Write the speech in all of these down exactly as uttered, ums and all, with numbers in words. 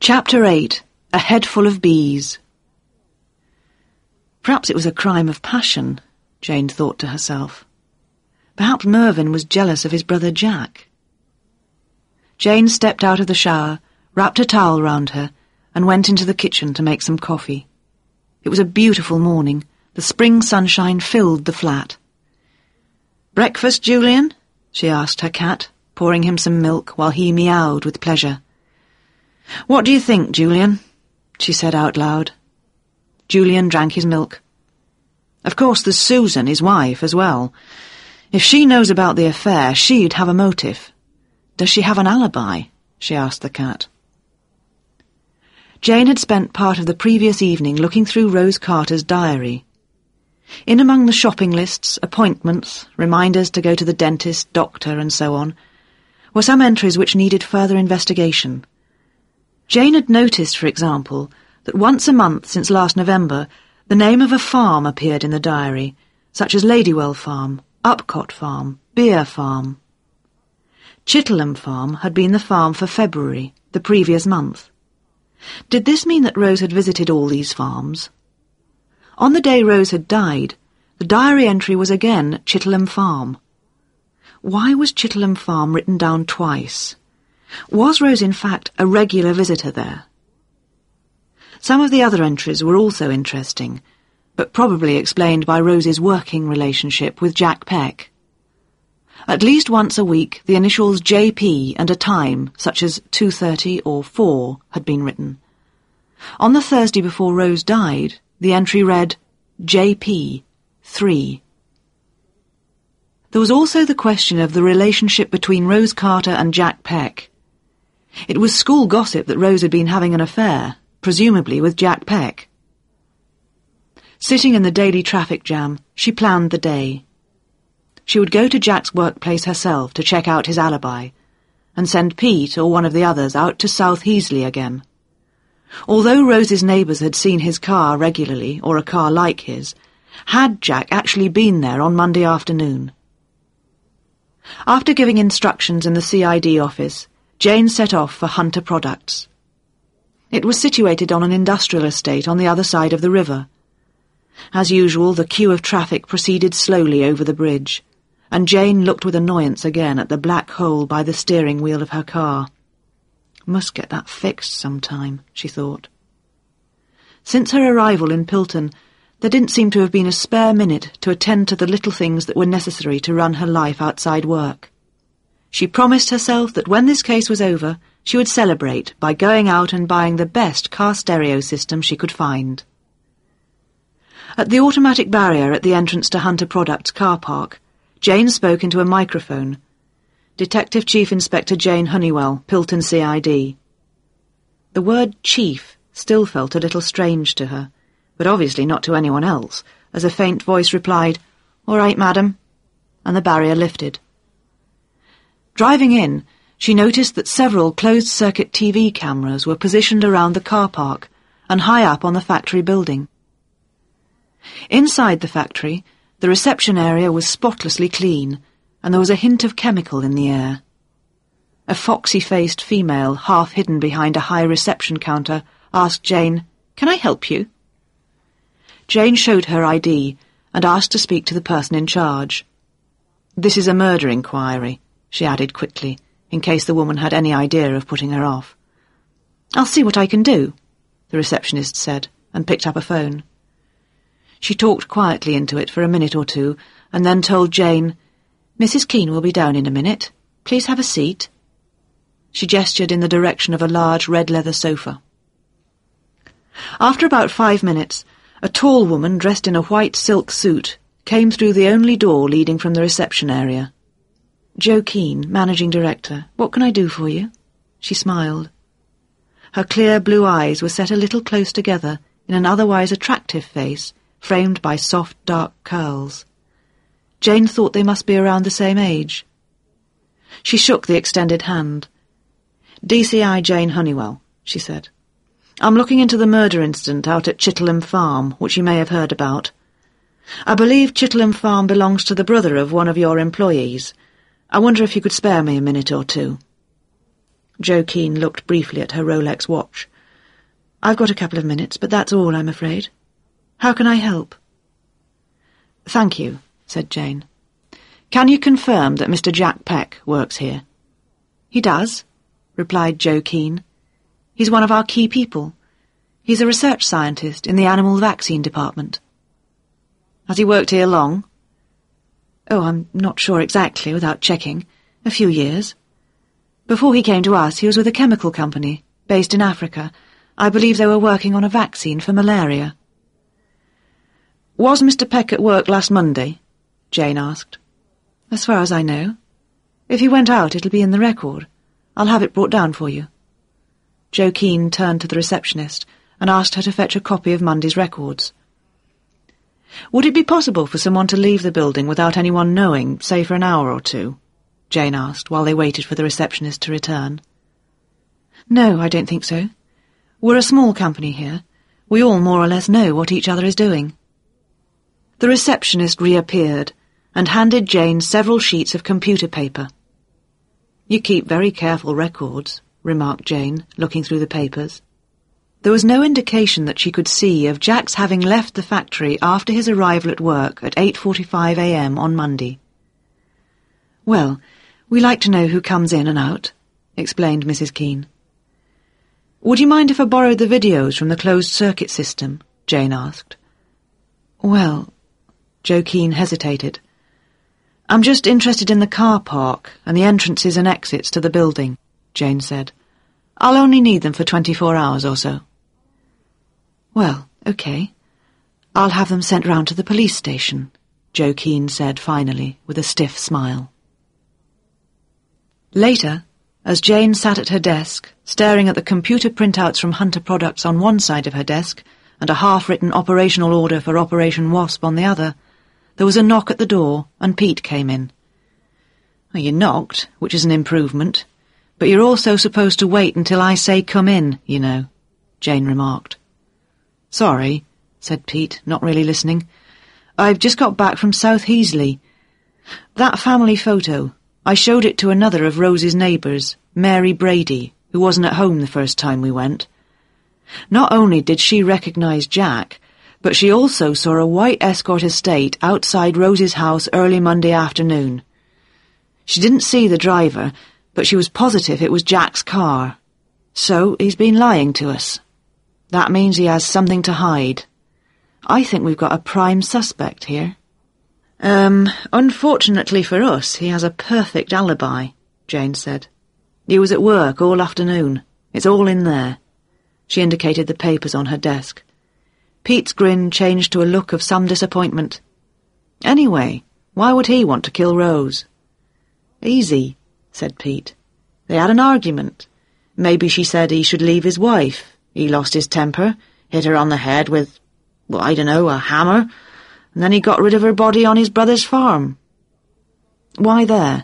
Chapter eight. A Head Full of Bees. Perhaps it was a crime of passion, Jane thought to herself. Perhaps Mervyn was jealous of his brother Jack. Jane stepped out of the shower, wrapped a towel round her, and went into the kitchen to make some coffee. It was a beautiful morning. The spring sunshine filled the flat. "Breakfast, Julian?" she asked her cat, pouring him some milk while he meowed with pleasure. "What do you think, Julian?" she said out loud. Julian drank his milk. "Of course there's Susan, his wife, as well. If she knows about the affair, she'd have a motive. Does she have an alibi?" she asked the cat. Jane had spent part of the previous evening looking through Rose Carter's diary. In among the shopping lists, appointments, reminders to go to the dentist, doctor, and so on, were some entries which needed further investigation. Jane had noticed, for example, that once a month since last November, the name of a farm appeared in the diary, such as Ladywell Farm, Upcott Farm, Beer Farm. Chitterham Farm had been the farm for February, the previous month. Did this mean that Rose had visited all these farms? On the day Rose had died, the diary entry was again Chitterham Farm. Why was Chitterham Farm written down twice? Was Rose in fact a regular visitor there? Some of the other entries were also interesting, but probably explained by Rose's working relationship with Jack Peck. At least once a week, the initials J P and a time, such as two thirty or four, had been written. On the Thursday before Rose died, the entry read J P, three. There was also the question of the relationship between Rose Carter and Jack Peck. It was school gossip that Rose had been having an affair, presumably with Jack Peck. Sitting in the daily traffic jam, she planned the day. She would go to Jack's workplace herself to check out his alibi, and send Pete or one of the others out to South Heasley again. Although Rose's neighbours had seen his car regularly, or a car like his, had Jack actually been there on Monday afternoon? After giving instructions in the C I D office, Jane set off for Hunter Products. It was situated on an industrial estate on the other side of the river. As usual, the queue of traffic proceeded slowly over the bridge, and Jane looked with annoyance again at the black hole by the steering wheel of her car. Must get that fixed sometime, she thought. Since her arrival in Pilton, there didn't seem to have been a spare minute to attend to the little things that were necessary to run her life outside work. She promised herself that when this case was over, she would celebrate by going out and buying the best car stereo system she could find. At the automatic barrier at the entrance to Hunter Products car park, Jane spoke into a microphone. Detective Chief Inspector Jane Honeywell, Pilton C I D. The word chief still felt a little strange to her, but obviously not to anyone else, as a faint voice replied, "All right, madam," and the barrier lifted. Driving in, she noticed that several closed-circuit T V cameras were positioned around the car park and high up on the factory building. Inside the factory, the reception area was spotlessly clean, and there was a hint of chemical in the air. A foxy-faced female, half hidden behind a high reception counter, asked Jane, "Can I help you?" Jane showed her I D and asked to speak to the person in charge. "This is a murder inquiry," she added quickly, in case the woman had any idea of putting her off. "I'll see what I can do," the receptionist said, and picked up a phone. She talked quietly into it for a minute or two, and then told Jane, "Missus Keane will be down in a minute. Please have a seat." She gestured in the direction of a large red-leather sofa. After about five minutes, a tall woman dressed in a white silk suit came through the only door leading from the reception area. "Joe Keane, Managing Director. What can I do for you?" She smiled. Her clear blue eyes were set a little close together in an otherwise attractive face, framed by soft, dark curls. Jane thought they must be around the same age. She shook the extended hand. "D C I Jane Honeywell," she said. "I'm looking into the murder incident out at Chitterham Farm, which you may have heard about. I believe Chitterham Farm belongs to the brother of one of your employees. I wonder if you could spare me a minute or two." Joe Keane looked briefly at her Rolex watch, I've got a couple of minutes, but that's all, I'm afraid. How can I help? Thank you, said Jane. Can you confirm that Mister Jack Peck works here? He does, replied Joe Keane. He's one of our key people. He's a research scientist in the animal vaccine department. Has he worked here long? Oh, I'm not sure exactly, without checking. A few years. Before he came to us, he was with a chemical company, based in Africa. I believe they were working on a vaccine for malaria. Was Mister Peck at work last Monday? Jane asked. As far as I know. If he went out, it'll be in the record. I'll have it brought down for you. Joe Keane turned to the receptionist and asked her to fetch a copy of Monday's records. Would it be possible for someone to leave the building without anyone knowing, say for an hour or two? Jane asked while they waited for the receptionist to return. No, I don't think so. We're a small company here. We all more or less know what each other is doing. The receptionist reappeared and handed Jane several sheets of computer paper. You keep very careful records, remarked Jane, looking through the papers. There was no indication that she could see of Jack's having left the factory after his arrival at work at eight forty-five a m on Monday. Well, we like to know who comes in and out, explained Missus Keane. Would you mind if I borrowed the videos from the closed-circuit system? Jane asked. Well, Joe Keane hesitated. I'm just interested in the car park and the entrances and exits to the building, Jane said. I'll only need them for twenty-four hours or so. Well, okay. I'll have them sent round to the police station, Joe Keane said finally, with a stiff smile. Later, as Jane sat at her desk, staring at the computer printouts from Hunter Products on one side of her desk and a half-written operational order for Operation Wasp on the other, there was a knock at the door and Pete came in. Well, you knocked, which is an improvement, but you're also supposed to wait until I say come in, you know, Jane remarked. Sorry, said Pete, not really listening. I've just got back from South Heasley. That family photo, I showed it to another of Rose's neighbours, Mary Brady, who wasn't at home the first time we went. Not only did she recognise Jack, but she also saw a white Escort estate outside Rose's house early Monday afternoon. She didn't see the driver, but she was positive it was Jack's car. So he's been lying to us. That means he has something to hide. I think we've got a prime suspect here. Um, unfortunately for us, he has a perfect alibi, Jane said. He was at work all afternoon. It's all in there. She indicated the papers on her desk. Pete's grin changed to a look of some disappointment. Anyway, why would he want to kill Rose? Easy, said Pete. They had an argument. Maybe she said he should leave his wife. He lost his temper, hit her on the head with, well, I don't know, a hammer, and then he got rid of her body on his brother's farm. Why there?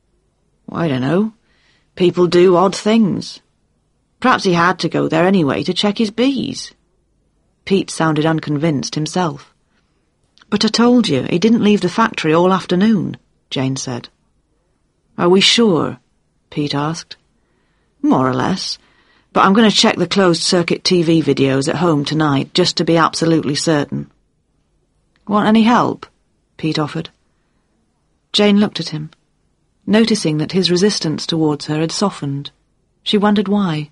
I don't know. People do odd things. Perhaps he had to go there anyway to check his bees. Pete sounded unconvinced himself. But I told you, he didn't leave the factory all afternoon, Jane said. Are we sure? Pete asked. More or less. But I'm going to check the closed-circuit T V videos at home tonight, just to be absolutely certain. Want any help? Pete offered. Jane looked at him, noticing that his resistance towards her had softened. She wondered why.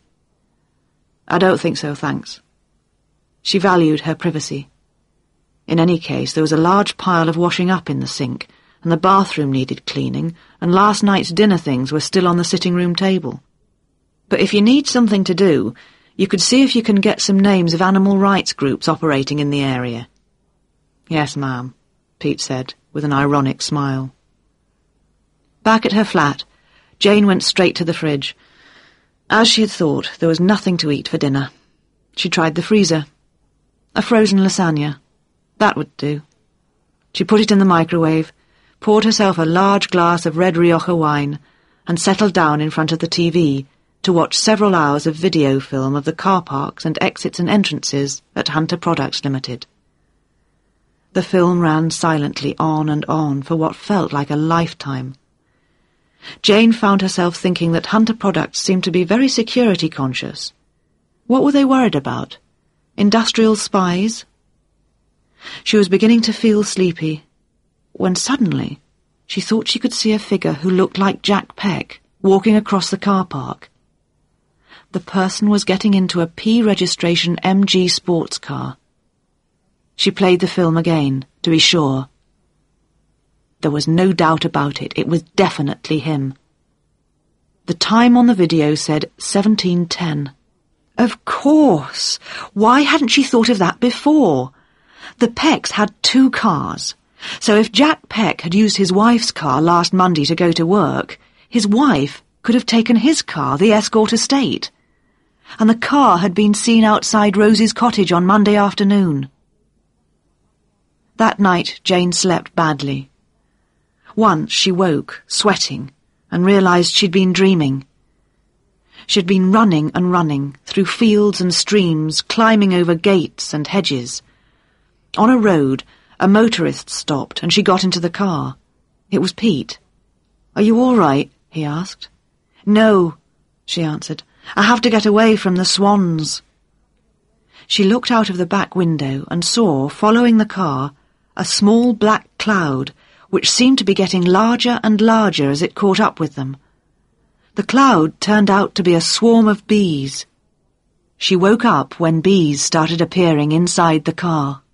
I don't think so, thanks. She valued her privacy. In any case, there was a large pile of washing up in the sink, and the bathroom needed cleaning, and last night's dinner things were still on the sitting-room table. But if you need something to do, you could see if you can get some names of animal rights groups operating in the area. Yes, ma'am, Pete said, with an ironic smile. Back at her flat, Jane went straight to the fridge. As she had thought, there was nothing to eat for dinner. She tried the freezer. A frozen lasagna. That would do. She put it in the microwave, poured herself a large glass of red Rioja wine, and settled down in front of the T V to watch several hours of video film of the car parks and exits and entrances at Hunter Products Limited. The film ran silently on and on for what felt like a lifetime. Jane found herself thinking that Hunter Products seemed to be very security conscious. What were they worried about? Industrial spies? She was beginning to feel sleepy, when suddenly she thought she could see a figure who looked like Jack Peck walking across the car park. The person was getting into a P registration M G sports car. She played the film again, to be sure. There was no doubt about it. It was definitely him. The time on the video said seventeen ten. Of course! Why hadn't she thought of that before? The Pecks had two cars, so if Jack Peck had used his wife's car last Monday to go to work, his wife could have taken his car, the Escort Estate. And the car had been seen outside Rosie's cottage on Monday afternoon. That night Jane slept badly. Once she woke, sweating, and realised she'd been dreaming. She'd been running and running, through fields and streams, climbing over gates and hedges. On a road, a motorist stopped, and she got into the car. It was Pete. "Are you all right?" he asked. "No," she answered. "I have to get away from the swans." She looked out of the back window and saw, following the car, a small black cloud which seemed to be getting larger and larger as it caught up with them. The cloud turned out to be a swarm of bees. She woke up when bees started appearing inside the car.